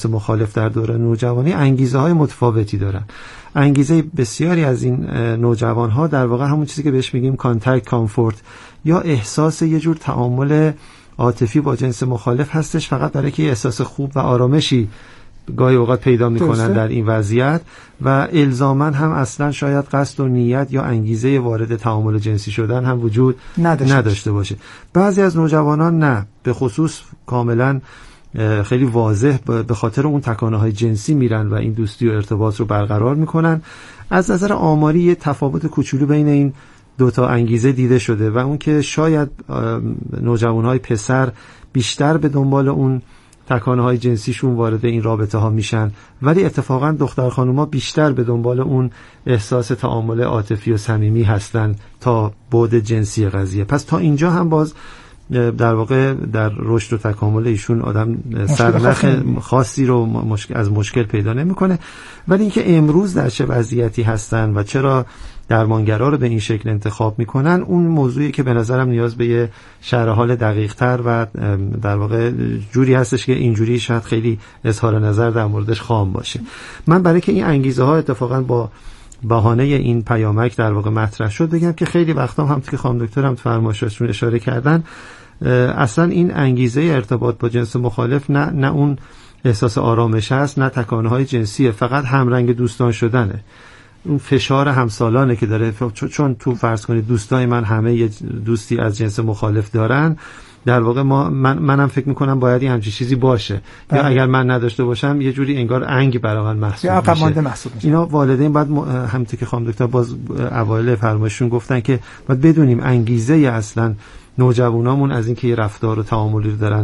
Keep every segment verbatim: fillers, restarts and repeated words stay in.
مخالف در دوران نوجوانی انگیزه های متفاوتی دارن. انگیزه بسیاری از این نوجوان ها در واقع همون چیزی که بهش میگیم کانتکت کامفورت یا احساس یه جور تعامل عاطفی با جنس مخالف هستش، فقط برای که احساس خوب و آرامشی گاهی اوقات پیدا میکنن در این وضعیت و الزاماً هم اصلا شاید قصد و نیت یا انگیزه وارد تعامل جنسی شدن هم وجود نداشته, نداشته باشه. بعضی از نوجوانان نه، به خصوص کاملا خیلی واضح به خاطر اون تکانه‌های جنسی میرن و این دوستی و ارتباط رو برقرار میکنن. از نظر آماری یه تفاوت کوچولو بین این دوتا انگیزه دیده شده و اون که شاید نوجوانهای پسر بیشتر به دنبال اون تکانه‌های جنسیشون وارد این رابطه ها میشن، ولی اتفاقا دختر خانوما بیشتر به دنبال اون احساس تعامل عاطفی و صمیمی هستن تا بعد جنسی قضیه. پس تا اینجا هم باز در واقع در رشد و تکامل ایشون آدم سرنخ خاصی رو مشکل از مشکل پیدا نمیکنه. ولی اینکه امروز در چه وضعیتی هستن و چرا درمانگرا رو به این شکل انتخاب میکنن، اون موضوعی که به نظرم نیاز به یه شرح حال دقیق تر و در واقع جوری هستش که اینجوری شاید خیلی اظهار نظر در موردش خام باشه. من برای که این انگیزه ها اتفاقا با بهانه این پیامک در واقع مطرح شد بگم که خیلی وقتا هم که خانم دکتر هم تو فرمایشاتشون اشاره کردن، اصلا این انگیزه ارتباط با جنس مخالف نه نه اون احساس آرامش هست، نه تکانه‌های جنسیه، فقط همرنگ دوستان شدنه. اون فشار همسالانه که داره، چون تو فرض کنید دوستای من همه یه دوستی از جنس مخالف دارن، در واقع ما من منم فکر میکنم باید یه همچین چیزی باشه بله. یا اگر من نداشته باشم یه جوری انگار انگ برای من محسوب میشه. محسوب میشه. اینا والدین باید م... همونطور که خانم دکتر باز اوایل فرمایششون گفتن که باید بدونیم انگیزه اصلا نوجوانامون از اینکه یه رفتار و تعاملی رو دارن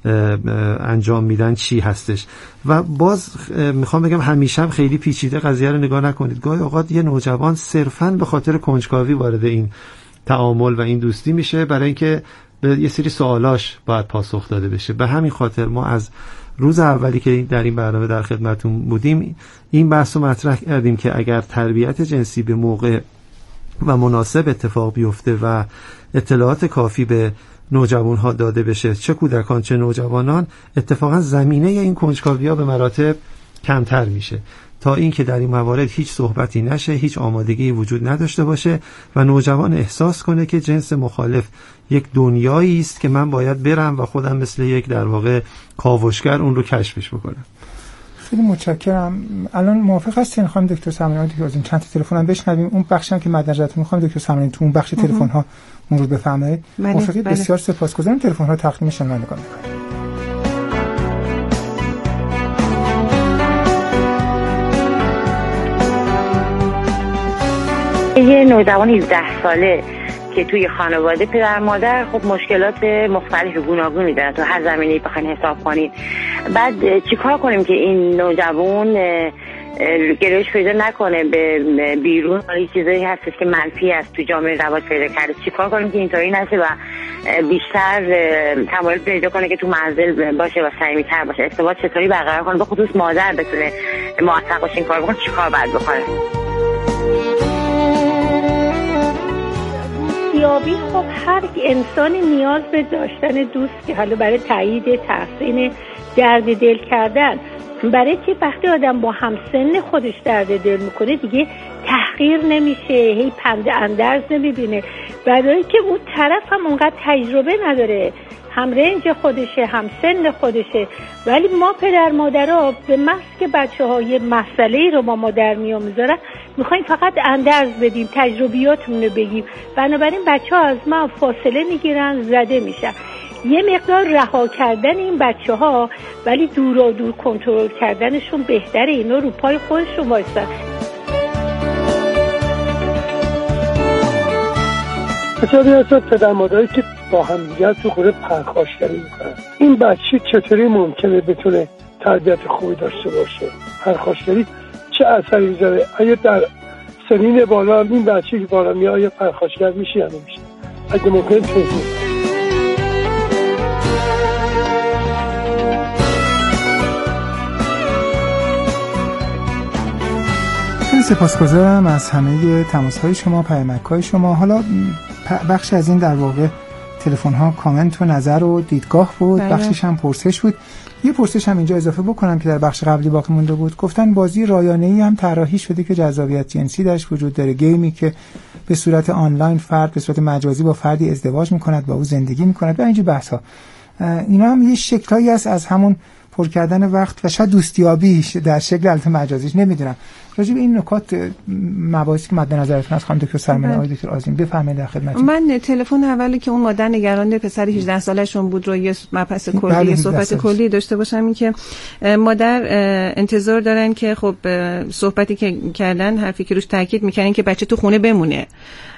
انجام میدن چی هستش. و باز میخوام بگم همیشه هم خیلی پیچیده قضیه رو نگاه نکنید. گاهی اوقات یه نوجوان صرفاً به خاطر کنجکاوی وارد این تعامل و این دوستی میشه، برای اینکه به یه سری سوالاش باید پاسخ داده بشه. به همین خاطر ما از روز اولی که در این برنامه در خدمتون بودیم این بحث رو مطرح کردیم که اگر تربیت جنسی به موقع و مناسب اتفاق بیفته و اطلاعات کافی به نوجوان ها داده بشه، چه کودکان چه نوجوانان، اتفاقا زمینه این کنجکاوی ها به مراتب کمتر میشه تا اینکه در این موارد هیچ صحبتی نشه، هیچ آمادگی وجود نداشته باشه و نوجوان احساس کنه که جنس مخالف یک دنیایی است که من باید برم و خودم مثل یک در واقع کاوشگر اون رو کشفش بکنم. خیلی متشکرم. الان موافق هستین خانم دکتر سمنانی که از این چند تا تلفن هم بشنویم؟ اون بخشی هم که مد نظرتون خانم دکتر سمنانی تو اون بخش تلفن ها مرور بفرمایید. موافقید؟ بسیار سپاسگزارم. تلفن ها تقدیم شما نگاه می‌کنم. یه نوجوان هفده ساله که توی خانواده پدر مادر خب مشکلات مختلف گوناگونی دارن، تو هر زمینه‌ای بخواید حساب کنید. بعد چیکار کنیم که این نوجوان گرایش پیدا نکنه به بیرون؟ حالا چیزایی هستش که منفی است تو جامعه رواج پیدا کرده. چیکار کنیم که اینطوری نشه و بیشتر تمایل پیدا کنه که تو منزل باشه و صمیمی‌تر باشه؟ ارتباط چطوری برقرار کنه به خصوص مادر بتونه موفق باشه این کار بکنه؟ چیکار باید بکنه؟ دوستیابی خب هر انسانی نیاز به داشتن دوست که حالا برای تایید تحسین درد دل کردن، برای که وقتی آدم با همسن خودش درد دل میکنه دیگه تحقیر نمیشه، هی پند اندرز نمیبینه، برای که اون طرف هم اونقدر تجربه نداره، هم رنج خودشه هم سن خودشه. ولی ما پدر مادرها به محض که بچه ها یه مسئله رو با ما در میان میذارن میخوایم فقط اندرز بدیم، تجربیاتمون رو بگیم، بنابراین بچه ها از ما فاصله میگیرن، زده میشن. یه مقدار رها کردن این بچه ها ولی دورا دور کنترل کردنشون بهتره، اینا رو پای خودشون وایسن. بسیاری هستن پدر مادری که با هم دیگر تو خونه پرخاشگری میکنن. این بچه چطوری ممکنه بتونه تربیت خوبی داشته باشه؟ پرخاشگری چه اثری میذاره؟ آیا در سنین بالا این بچه که بالا میاد آیا پرخاشگر میشه یا نمیشه؟ اگه ممکنه توضیح. سپاسگزارم از همه تماس‌های شما، پیامک‌های شما. حالا بخش از این در واقع تلفن ها کامنت و نظر و دیدگاه بود، بله. بخشش هم پرسش بود. یه پرسش هم اینجا اضافه بکنم که در بخش قبلی باقی مونده بود. گفتن بازی رایانه‌ای هم طراحی شده که جذابیت جنسی درش وجود داره، گیمی که به صورت آنلاین فرد به صورت مجازی با فردی ازدواج میکند، با او زندگی میکند و اینجور بحث ها. اینا هم یه شکلایی است از همون پر کردن وقت و شاید دوستیابی در شکل البته مجازیش، نمیدونم. راجع به این نکات مباحثی که مد نظرتون از خانم دکتر سرمنه آقای دکتر آذین بفرمایید در خدمتتون. من تلفن اولی که اون مادر نگران پسر هجده سالشون بود رو یه مبحث کلی صحبت کلی داشته باشم، این که مادر انتظار دارن که خب صحبتی که کردن، حرفی که روش تاکید میکنن که بچه تو خونه بمونه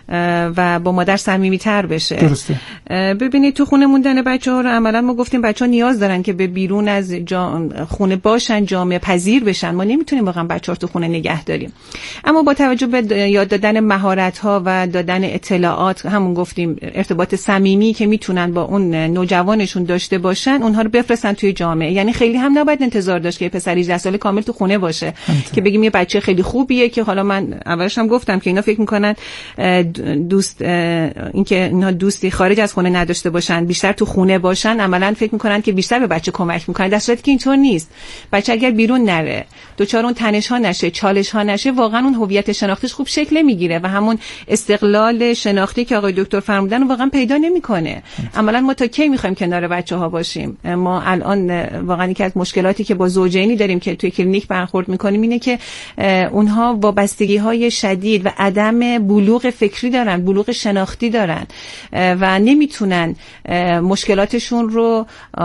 و با مادر صمیمیت‌تر بشه. درسته. ببینید تو خونه موندن بچه‌ها رو عملاً ما گفتیم بچه‌ها نیاز دارن که به بیرون از خونه باشن، جامعه پذیر بشن. ما نمیتونیم واقعا بچه‌ها رو تو خونه نگه داریم. اما با توجه به یاد دادن مهارت‌ها و دادن اطلاعات، همون گفتیم ارتباط صمیمی که میتونن با اون نوجوانشون داشته باشن، اونها رو بفرستن توی جامعه. یعنی خیلی هم نباید انتظار داشت که پسر هجده ساله کامل تو خونه باشه همتون. که بگیم یه بچه خیلی خوبیه که حالا من اولش هم گفتم که اینا فکر می‌کنن دوست اینکه اینها دوستی خارج از خونه نداشته باشن، بیشتر تو خونه باشن، عملاً فکر میکنن که بیشتر به بچه کمک میکنن، در صورتی که اینطور نیست. بچه اگر بیرون نره، دوچار اون تنش ها نشه، چالش ها نشه، واقعا اون هویت شناختیش خوب شکل میگیره و همون استقلال شناختی که آقای دکتر فرمودن رو واقعا پیدا نمیکنه. عملاً ما تا کی میخوایم کنار بچه ها باشیم؟ ما الان واقعا یکی از مشکلاتی که با زوجینی داریم که توی کلینیک برخورد میکنیم اینه که اونها وابستگی های شدید و عدم بلوغ فکری دارن، بلوغ شناختی دارن و نمیتونن مشکلاتشون رو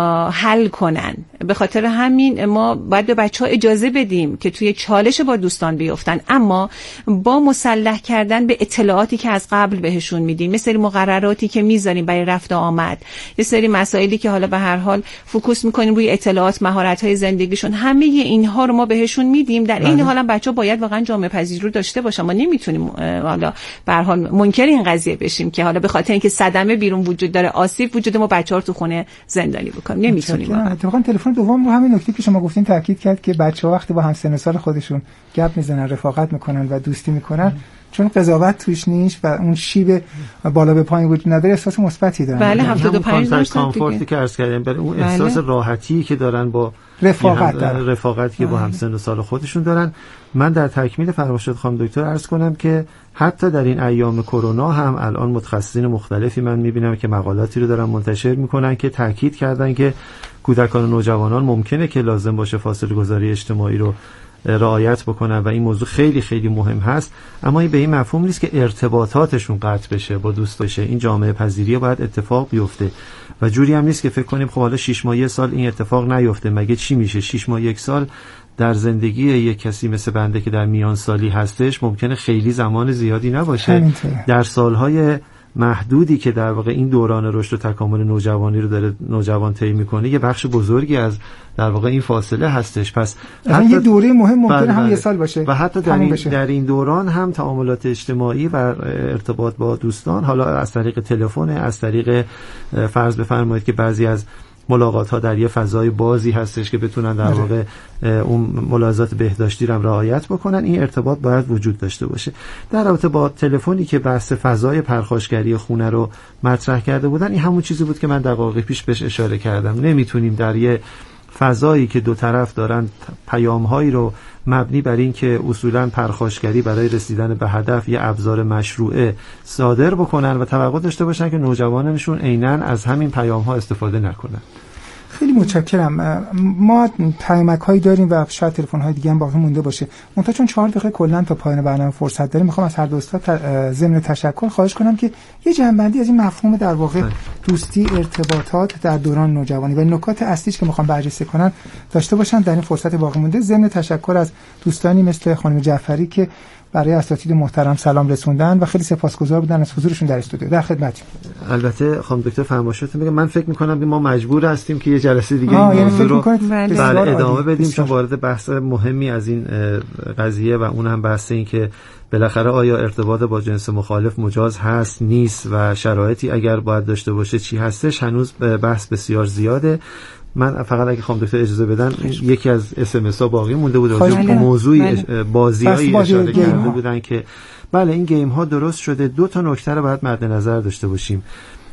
حل کنن. به خاطر همین ما باید به بچه‌ها اجازه بدیم که توی چالش با دوستان بیفتن، اما با مسلح کردن به اطلاعاتی که از قبل بهشون میدیم، مثل سری مقرراتی که میذاریم برای رفت و آمد، یه سری مسائلی که حالا به هر حال فوکوس میکنیم روی اطلاعات، مهارت‌های زندگیشون، همه اینها رو ما بهشون میدیم. در این حال هم بچه‌ها باید واقعا جامعه پذیری رو داشته باشن. ما نمیتونیم حالا به هر حال منکر این قضیه بشیم که حالا به خاطر اینکه صدمه بیرون وجود داره، آسیب وجود، ما بچه‌ها رو تو خونه زندانی بکنیم. نمیتونیم. اتفاقا تلفن دوم رو همین نکته که شما گفتین تاکید کرد که بچه‌ها وقتی با همسن سال خودشون گپ میزنن، رفاقت میکنن و دوستی میکنن، چون قضاوت توش نیست و اون شیب بالا به پایین وجود نداره، احساس مثبتی دارن. بله، هفتاد و پنج درصد کامفورتی که عرض کردیم، برای اون احساس بله. راحتی که دارن با رفاقت دارن. رفاقتی که با همسن و سال خودشون دارن. من در تکمیل فرمایشات خانم دکتر عرض کنم که حتی در این ایام کرونا هم الان متخصصین مختلفی من میبینم که مقالاتی رو دارن منتشر میکنن که تاکید کردن که کودکان و نوجوانان ممکنه که لازم باشه فاصله گذاری اجتماعی رو رعایت بکنن و این موضوع خیلی خیلی مهم هست، اما این به این مفهوم نیست که ارتباطاتشون قطع بشه، با دوست بشه. این جامعه پذیری باید اتفاق بیفته و جوری هم نیست که فکر کنیم خب حالا شش ماه یک سال این اتفاق نیفته، مگه چی میشه؟ شش ماه یک سال در زندگی یک کسی مثل بنده که در میان سالی هستش ممکنه خیلی زمان زیادی نباشه. در سالهای محدودی که در واقع این دوران رشد و تکامل نوجوانی رو داره نوجوان طی میکنه، یه بخش بزرگی از در واقع این فاصله هستش. پس حتی یه دوره مهم ممکنه هم یه سال باشه و حتی در این, در این دوران هم تعاملات اجتماعی و ارتباط با دوستان، حالا از طریق تلفن، از طریق فرض بفرمایید که بعضی از ملاقات ها در یه فضای بازی هستش که بتونن در واقع اون ملاحظات بهداشتی رو رعایت بکنن، این ارتباط باید وجود داشته باشه. در رابطه با تلفنی که بحث فضای پرخاشگری خونه رو مطرح کرده بودن، این همون چیزی بود که من دقایق پیش بهش اشاره کردم. نمیتونیم در یه فضایی که دو طرف دارن پیام‌هایی رو مبنی بر این که اصولاً پرخاشگری برای رسیدن به هدف یه ابزار مشروعه صادر بکنن و توقع داشته باشن که نوجوانانشون عیناً از همین پیام‌ها استفاده نکنن. خیلی متشکرم. ما پیامک هایی داریم و شاید تلفن های دیگه هم باقی مونده باشه. منتها چون چهار دقیقه کلا تا پایان برنامه فرصت داریم، میخوام از هر دو استاد ضمن تشکر خواهش کنم که یه جنبندی از این مفهوم در واقع دوستی، ارتباطات در دوران نوجوانی و نکات اصلیش که میخوام بررسی کنن داشته باشن در این فرصت باقی مونده. ضمن تشکر از دوستانی مثل خانم جعفری که برای اساتید محترم سلام رسوندن و خیلی سپاسگزار بودن از حضورشون در استودیو. در خدمتتون. البته خانم دکتر فرمایشاتون میگم، من فکر میکنم که ما مجبور هستیم که یه جلسه دیگه این موضوع یعنی رو بله ادامه بدیم، چون وارد بحث مهمی از این قضیه و اون هم بحث این که بالاخره آیا ارتباط با جنس مخالف مجاز هست نیست و شرایطی اگر باید داشته باشه چی هستش، هنوز بحث بسیار زیاده. من فقط اگه خانم دکتر اجازه بدن، یکی از اس ام اس ها باقی مونده بود راجع به موضوع بازی‌های اشاره کرده بودن که بله این گیم ها درست شده. دو تا نکته رو باید مد نظر داشته باشیم.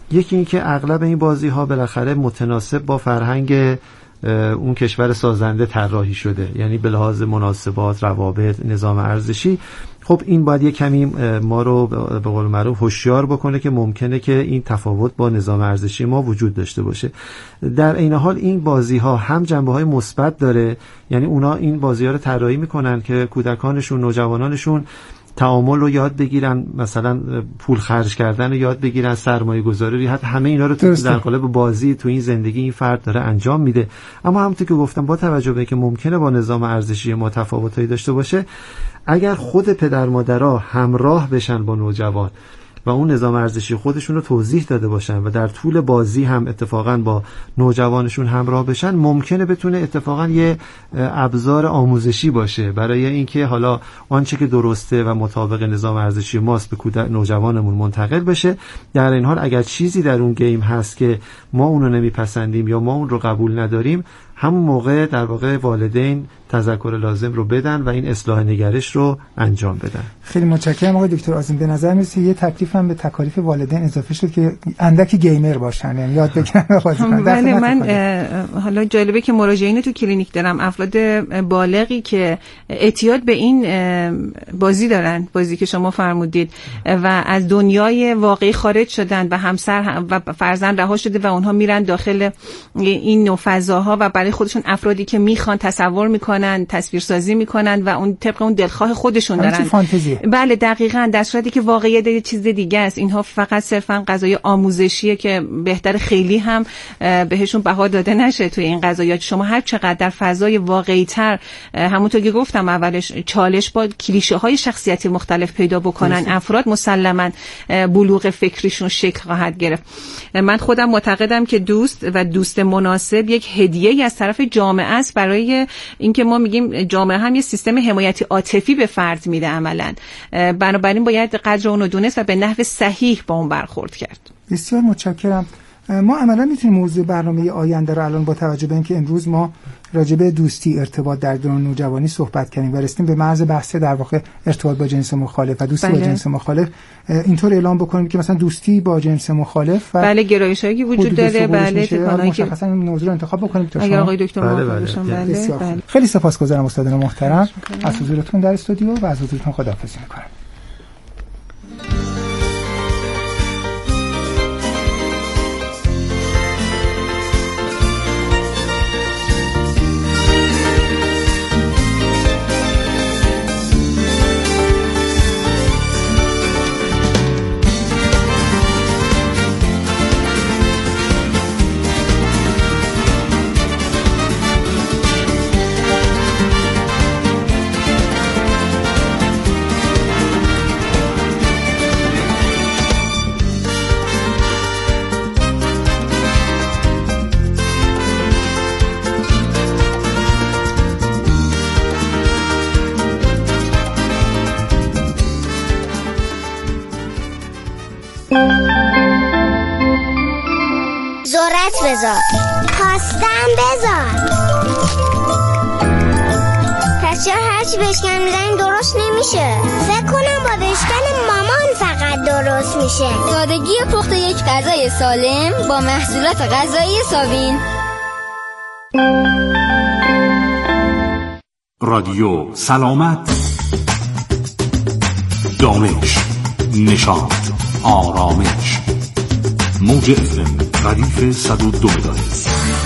یکی این که اغلب این بازی ها بالاخره متناسب با فرهنگ اون کشور سازنده طراحی شده، یعنی به لحاظ مناسبات، روابط، نظام ارزشی. خب این باید یه کمی ما رو به قول معروف هوشیار بکنه که ممکنه که این تفاوت با نظام ارزشی ما وجود داشته باشه. در این حال این بازی ها هم جنبه های مثبت داره، یعنی اونا این بازی ها رو طراحی میکنن که کودکانشون، نوجوانانشون تعامل رو یاد بگیرن، مثلا پول خرج کردن رو یاد بگیرن، سرمایه گذاری، حتی همه اینا رو تو در قالب بازی تو این زندگی این فرد داره انجام میده. اما همونطور که گفتم با توجه به اینکه ممکنه با نظام ارزشی ما تفاوتایی داشته باشه، اگر خود پدر مادرها همراه بشن با نوجوان و اون نظام ارزشی خودشون رو توضیح داده باشن و در طول بازی هم اتفاقا با نوجوانشون همراه بشن، ممکنه بتونه اتفاقا یه ابزار آموزشی باشه برای اینکه حالا آنچه که درسته و مطابق نظام ارزشی ماست به کودک نوجوانمون منتقل بشه. در این حال اگر چیزی در اون گیم هست که ما اون رو نمیپسندیم یا ما اون رو قبول نداریم، همون موقع در واقع والدین تذکر لازم رو بدن و این اصلاح نگرش رو انجام بدن. خیلی متشکرم آقای دکتر عظیم. به نظر میاد یه تکلیف هم به تکالیف والدین اضافه شد که اندکی گیمر باشن، یعنی یاد بگیرن بازی کنن. بله، من حالا جالبه که مراجعین تو کلینیک دارم افراد بالغی که اعتیاد به این بازی دارن، بازی که شما فرمودید، و از دنیای واقعی خارج شدن و همسر و فرزند رها شده و اونها میرن داخل این نوع فضاها و برای خودشون افرادی که میخوان تصور میکنن، تصویرسازی میکنن و اون طبق اون دلخواه خودشون دارن. بله دقیقاً، در صورتی که واقعیت یه چیز دیگه است. اینها فقط صرفاً غذای آموزشیه که بهتر خیلی هم بهشون بها داده نشه توی این غذایات. شما هر چقدر در فضای واقعی‌تر، همونطور که گفتم اولش، چالش با کلیشه‌های شخصیتی مختلف پیدا بکنن، افراد مسلماً بلوغ فکریشون شکل خواهد گرفت. من خودم معتقدم که دوست و دوست مناسب یک هدیه از طرف جامعه است، برای اینکه ما میگیم جامعه هم یه سیستم حمایتی عاطفی به فرد میده عملاً. بنابراین باید قدر اون رو دونست و به نحو صحیح با اون برخورد کرد. بسیار متشکرم. ما عملاً میتونیم موضوع برنامه آینده رو الان با توجه به اینکه امروز ما راجع به دوستی، ارتباط در دوران نوجوانی صحبت کردیم و رسیدیم به مرز بحث در واقع ارتباط با جنس مخالف و دوستی بله. با جنس مخالف، اینطور اعلام بکنیم که مثلا دوستی با جنس مخالف و بله گرایش‌هایی که وجود داره، بله تکانایی که مشخصا این موضوع رو انتخاب بکنیم تا اگر آقای دکتر بله موافق باشن. بله, بله. بله. خیلی سپاسگزارم استادان محترم از حضورتون در استودیو و از حضورتون خداحافظی می‌کنم. ذرت بذار، پاستن بذار. پس چرا هرچی بشکن میزنیم درست نمیشه؟ فکر کنم با بشکن مامان فقط درست میشه. سادگی پخت یک غذای سالم با محصولات غذایی ساوین. رادیو سلامت، دانش، نشاط، آرامش. موج افم ردیف صد و دو مگاهرتز.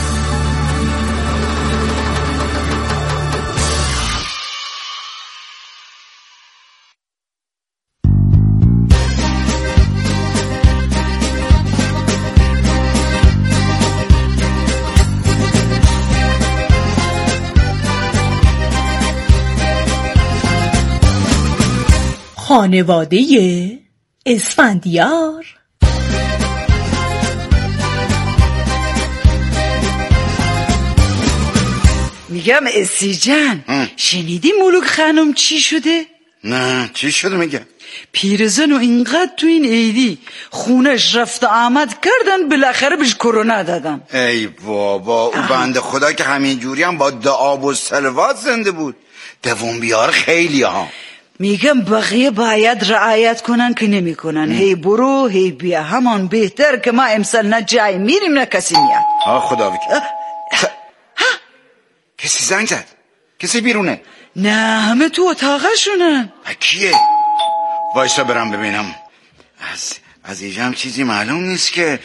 خانواده اسفندیار. میگم اسی جان، شنیدی ملوک خانم چی شده؟ نه چی شده؟ میگم پیرزن و اینقدر تو این عیدی خونش رفت آمد کردن، بالاخره بهش کرونا دادن. ای بابا، او بنده خدا که همین جوری هم با دعا و صلوات زنده بود. دوم بیار خیلی ها. میگم بقیه باید رعایت کنن که نمی کنن. هی برو هی بیا، همان بهتر که ما امسال نه جای میریم نه کسی میاد. آه خدا بکن. کسی زنگ زد؟ کسی بیرونه؟ نه همه تو اتاقشونن. کیه؟ وایسا برم ببینم. از از اینجا هم چیزی معلوم نیست که.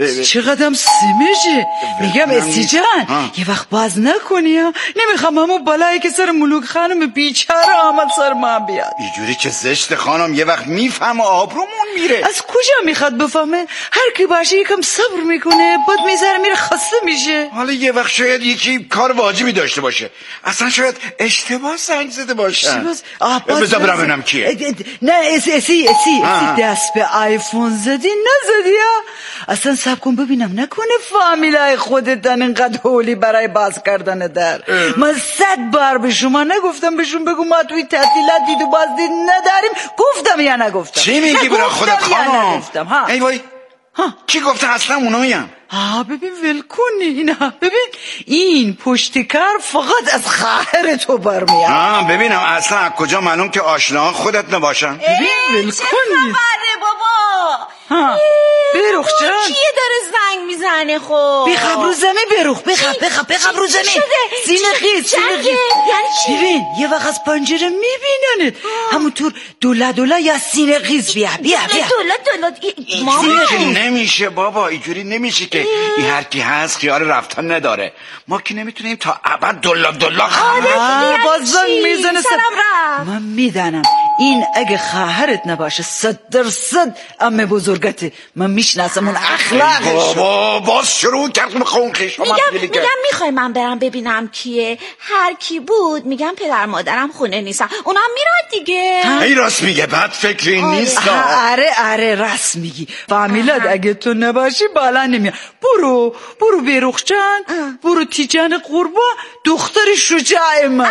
چقدرم سمجه. میگم اسی جان یه وقت باز نکنی ها. نمیخوام همون بلایی که سر ملوک خانم بیچاره آمد سر من بیاد. اینجوری که زشت خانم، یه وقت میفهمه آبرومون میره. از کجا میخواد بفهمه؟ هر کی باشه یکم صبر میکنه بعد میذاره میره خسته میشه. حالا یه وقت شاید یکی کار واجبی داشته باشه، اصلا شاید اشتباه زنگ زده باشه. اشتباه بذار برم ببینم کیه. نه اسی اسی اسی دست به آیفون زدی نزدی ها؟ اصلا سب کن ببینم نکنه فامیلای خودتن اینقدر هولی برای باز کردن در. من صد بار به شما نگفتم بهشون بگو ما توی تعطیلات دید و باز دید نداریم؟ گفتم یا نگفتم؟ چی میگی برای خودت خانم؟ نگفتم ها. ای وای ها کی گفته اصلا اوناییم؟ آه ببین ول کنی اینا. ببین این پشتکار فقط از خواهر تو برمیاد. آه ببینم اصلا از کجا معلوم که آشناها خودت نباشن؟ ببین ول کنی. چه خبره بابا؟ ها برخ جان کیه داره زنگ میزنه؟ خب بخواب رو زمین برخ بخواب بخواب بخواب رو زمین. سینه خیز سینه خیز. یعنی چی؟ ببین یه وقت از پنجره میبیننت همونطور دولا دولا یا سینه خیز. بیا بیا بیا دولا دولا. اینجوری که نمیشه بابا، اینجوری نمیشه که این هر کی هست خیال رفتن نداره. ما که نمیتونیم تا ابد دولا دولا. آره باز زنگ میزنه. سلام رفت. من میدانم این اگه خواهرت نباشه صد درصد عمه بزرگته. من میشناسم اون اخلاقش. بابا باز شروع کرد میخوام خیش. میگم میگم میخوای من برم ببینم کیه؟ هر کی بود میگم پدر مادرم خونه نیستن، اونا میرن دیگه. ای راست میگه، بد فکری نیست. آره آره راست میگی. فامیلات اگه تو نباشی بالا نمیاد. برو برو بیرخ جان، برو تیجان قربا دختر شجاع من.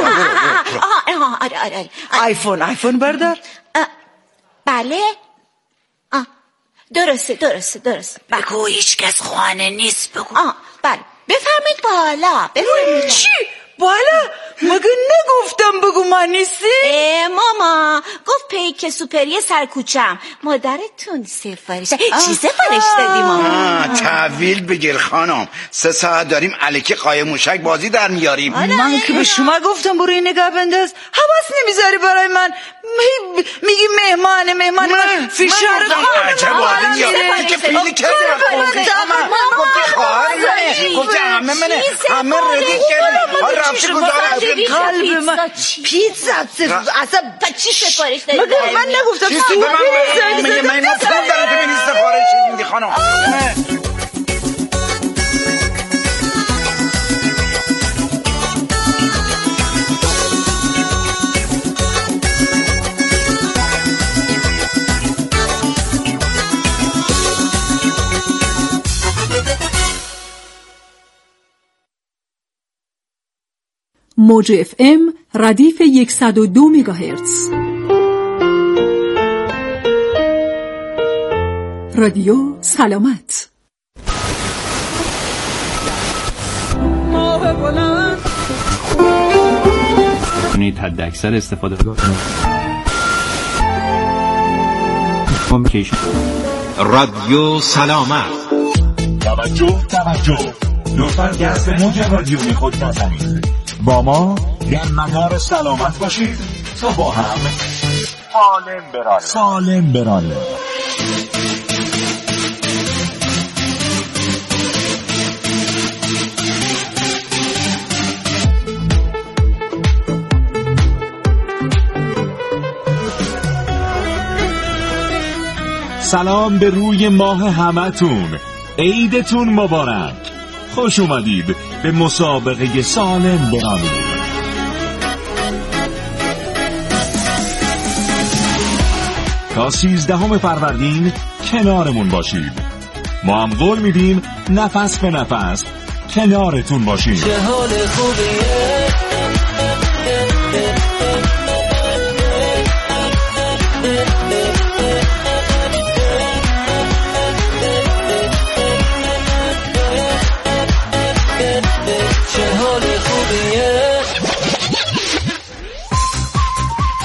آره آره آیفون آیفون بردار. بله درسته درسته درسته. بگو هیچ کس خانه نیست. بگو. آه بله بفرمید بالا. بفرمید چی؟ بالا؟ مگه نگفتم بگو من نیستی؟ اه ماما گفت پیک سوپری سرکوچم. مادرتون سفارش چی سفارش دادی ماما؟ تحویل بگیر خانم، سه ساعت داریم الکی قایم موشک بازی در میاریم. من که به شما گفتم برو این نگاه بنداز، حواس نمیذاری برای من. میگی مهمانه مهمانه من فشار عجب آدم یاری که پیلی کردی گفتی خواهر منه، گفتی همه منه، همه ردی کردی. رفتی گذاره قلب من پیتزا اصلا چی سفارش دادی؟ من نگفتم سوپر میگه من ما پول دارم تو بینی سفارش میدی خانم. موج اف ام ردیف صد و دو مگاهرتز. رادیو سلامت. کنید حد اکثر استفاده کنید. رادیو سلامت. توجه توجه لطفاً گرس موج رادیوی خود نزنید. با ما در مدار سلامت باشید تا با هم سالم برانیم. سالم برانیم. سلام به روی ماه همتون. عیدتون مبارک. خوش اومدید به مسابقه سالم برانید. تا سیزدهم فروردین کنارمون باشید. ما هم قول میدیم نفس به نفس کنارتون باشیم. چه حال خوبیه.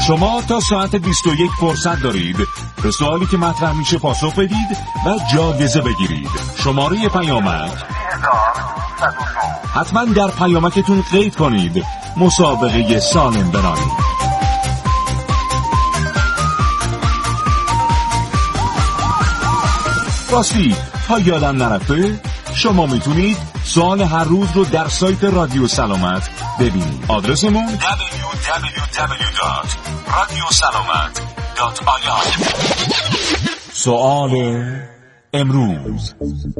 شما تا ساعت بیست و یک فرصت دارید به سوالی که مطرح میشه پاسخ بدید و جایزه بگیرید. شماره پیامک حتما در پیامکتون قید کنید مسابقه سالم برانید. راستی تا یادم نرفته شما میتونید سوال هر روز رو در سایت رادیو سلامت ببینید. آدرسمون دبلیو دبلیو دبلیو دات رادیو سلامت دات آی آر. سوال امروز: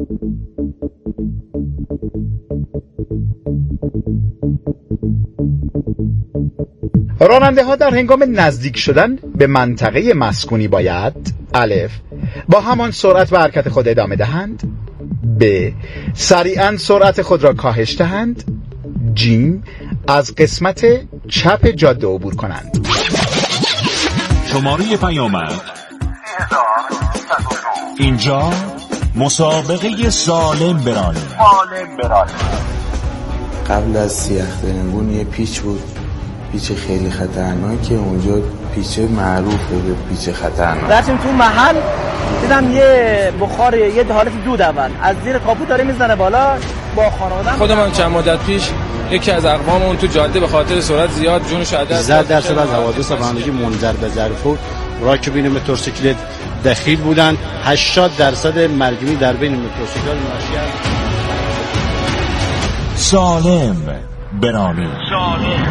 راننده ها در هنگام نزدیک شدن به منطقه مسکونی باید الف با همان سرعت و حرکت خود ادامه دهند، ب سریعاً سرعت خود را کاهش دهند، جیم از قسمت چپ جاده عبور کنند. شماره پیامک اینجا مسابقه سالم برانید. سالم برانید. قبل از سیاه درنگون یه پیچ بود، پیچ خیلی خطرناکه. اونجا پیچ معروفه به پیچ خطرناک. رفتیم تو محل دیدم یه بخار یه حالت دود اول از زیر کاپوت داره میزنه بالا با خانواده‌ام. خودم چند مدت پیش یکی از اقواممون تو جاده به خاطر سرعت زیاد جونش از دست داد. درصد از حوادث رانندگی منجر به ضرر و راکبین موتورسیکلت دخیل بودند. هشتاد درصد مرگمی در بین موتورسیکلات ناشی از سالم برانید. سالم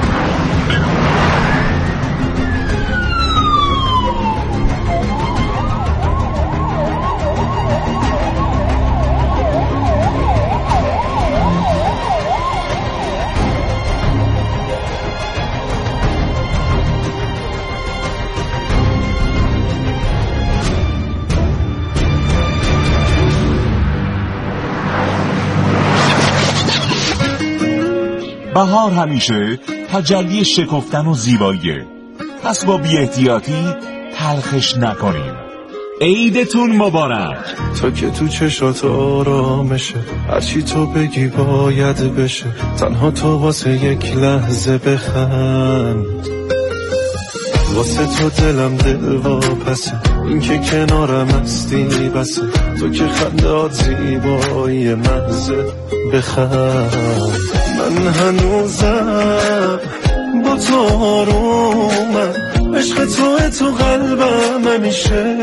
بهار همیشه تجلی شکفتن و زیباییه، پس با بی احتیاطی تلخش نکنیم. عیدتون مبارک. تا که تو چشات آرامشه، هرچی تو بگی باید بشه، تنها تو واسه یک لحظه بخند. واسه تو دلم دل واپسه، این که کنارم هستی بسه، تو که خندات زیبایی محضه بخند. من هنوزم با تو آرومم، عشق توه تو قلبم همیشه،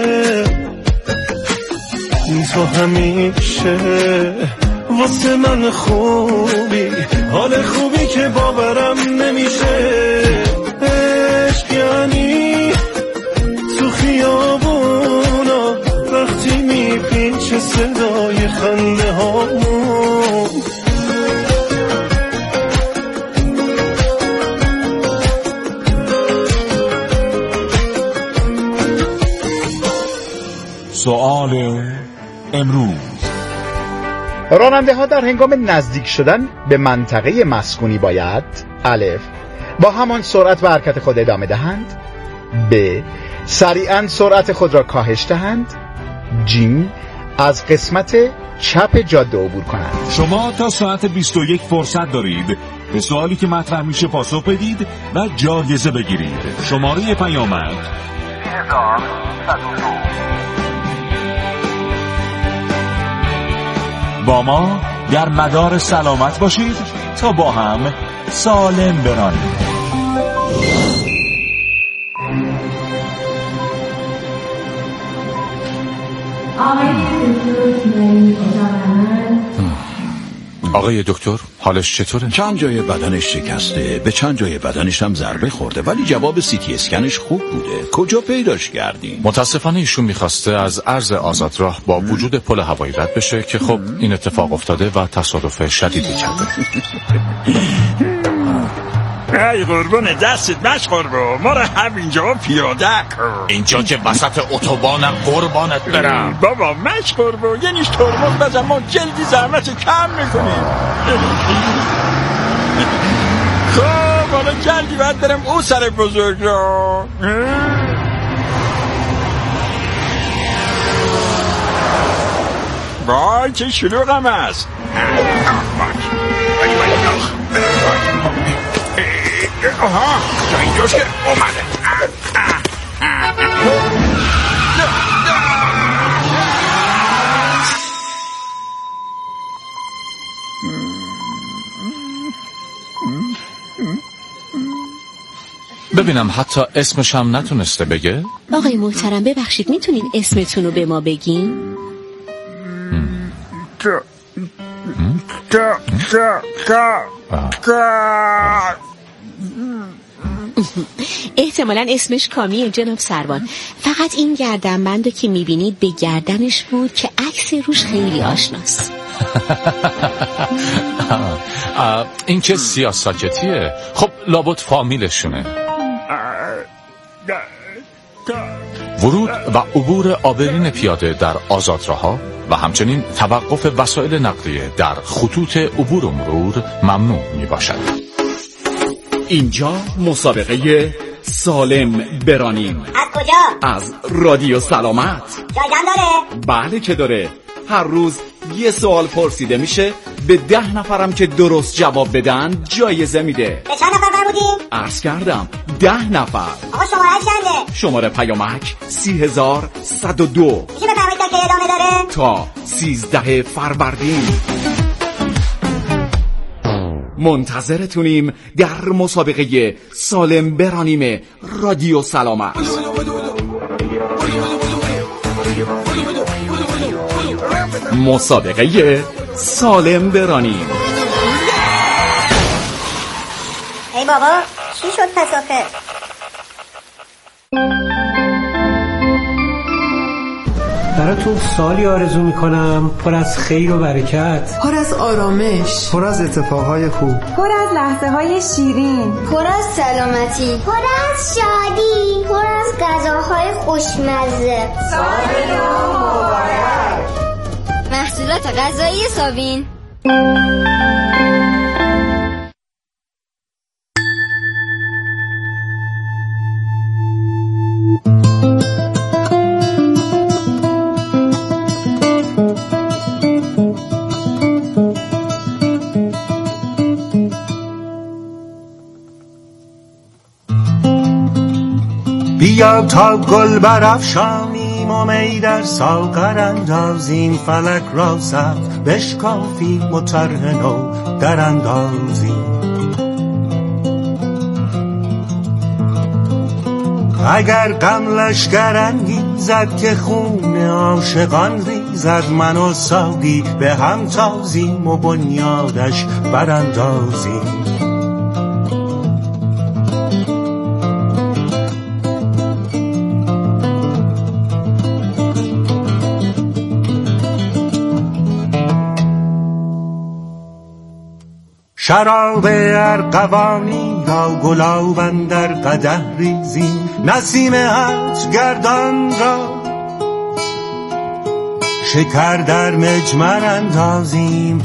تو همیشه واسه من خوبی، حال خوبی که باورم نمیشه. عشق یعنی تو خیابونا وقتی میپیچه صدای خنده هامون. سوال امروز: راننده ها در هنگام نزدیک شدن به منطقه مسکونی باید الف با همان سرعت و حرکت خود ادامه دهند، ب سریعاً سرعت خود را کاهش دهند، جیم از قسمت چپ جاده عبور کنند. شما تا ساعت بیست و یک فرصت دارید به سوالی که مطرح میشه پاسخ بدید و جایزه بگیرید. شماره پیامک با ما در مدار سلامت باشید تا با هم سالم برانید. آقای دکتر حالش چطوره؟ چند جای بدنش شکسته، به چند جای بدنش هم ضربه خورده، ولی جواب سی تی اسکنش خوب بوده. کجا پیداش کردین؟ متاسفانه ایشون میخواسته از عرض آزادراه با وجود پل هوایی رد بشه که خب این اتفاق افتاده و تصادف شدیدی کرده. ای قربون دستت مش قربون، ما رو همینجا پیاده کن. اینجا که وسط اتوبانم قربانت برم. بابا مش قربون یعنیش ترمز بزن، ما جلدی زحمت کم میکنیم. خب حالا جلدی باید برم او سر بزرگ را. وای چه شلوغم است. آها تا اینجاش که اومده. ببینم حتی اسمش هم نتونسته بگه. آقای محترم ببخشید میتونین اسمتون رو به ما بگین؟ احتمالاً اسمش کامیه جناب سروان. فقط این گردنبندو که میبینید به گردنش بود که عکس روش خیلی آشناست. این که سیاه ساکتیه. خب لابد فامیلشونه. ورود و عبور عابرین پیاده در آزادراه‌ها و همچنین توقف وسایل نقلیه در خطوط عبور و مرور ممنوع می باشد. اینجا مسابقه سالم برانیم. از کجا؟ از رادیو سلامت. جایزه داره؟ بله که داره. هر روز یه سوال پرسیده میشه، به ده نفرم که درست جواب بدن جایزه میده. به چند نفر فرمودیم؟ عرض کردم ده نفر. آقا شماره چنده؟ شماره پیامک سی هزار صد و دو. میشه بفرمایید تا که ادامه داره؟ تا سیزده فروردین منتظرتونیم در مسابقه سالم برانیم رادیو سلامت. مسابقه سالم برانیم. ای بابا چی شد پسافه؟ براتون سالی آرزو میکنم پر از خیر و برکت، پر از آرامش، پر از اتفاقهای خوب، پر از لحظه های شیرین، پر از سلامتی، پر از شادی، پر از غذاهای خوشمزه. سال نو مبارک. محصولات غذایی ساوین. بیا تا گل برافشانیم و می در ساغر اندازیم، فلک را سبز بشکافیم و طرح نو در اندازیم. اگر غم لشکر انگیزد که خون عاشقان ریزد، من و ساقی به هم تازیم و بنیادش براندازیم. شراب ارغوانی را گلاب اندر قدح ریزیم، نسیم هج گردان را شکر در مجمر اندازیم.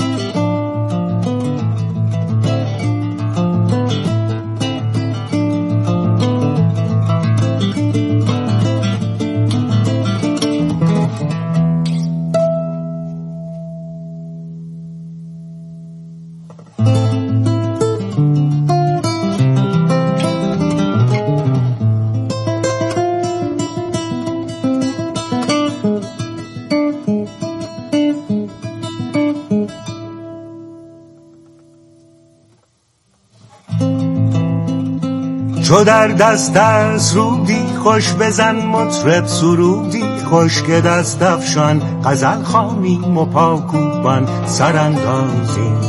چو در دست دست رودی خوش بزن مطرب سرودی، خوش که دست افشان غزل خوانیم و پاکوبان سراندازیم.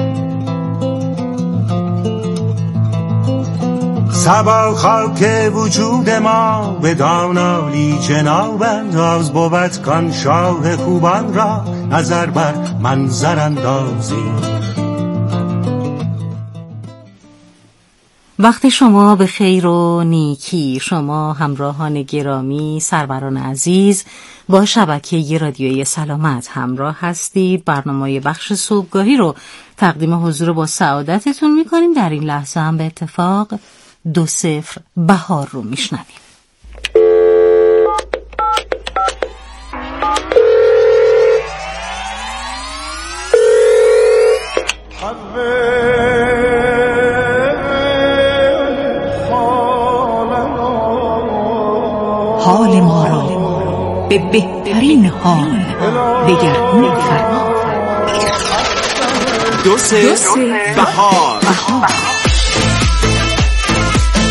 صبا خاک وجود ما به دانالی جناب انداز، بود کان شاه خوبان را نظر بر منظر اندازیم. وقت شما به خیر و نیکی. شما همراهان گرامی، سروران عزیز، با شبکه رادیوی سلامت همراه هستید. برنامه بخش صبحگاهی رو تقدیم حضور با سعادتتون میکنیم. در این لحظه هم به اتفاق دو صفر بهار رو میشنویم. به بهترین حال دگرگون فرما. دو سه بهار.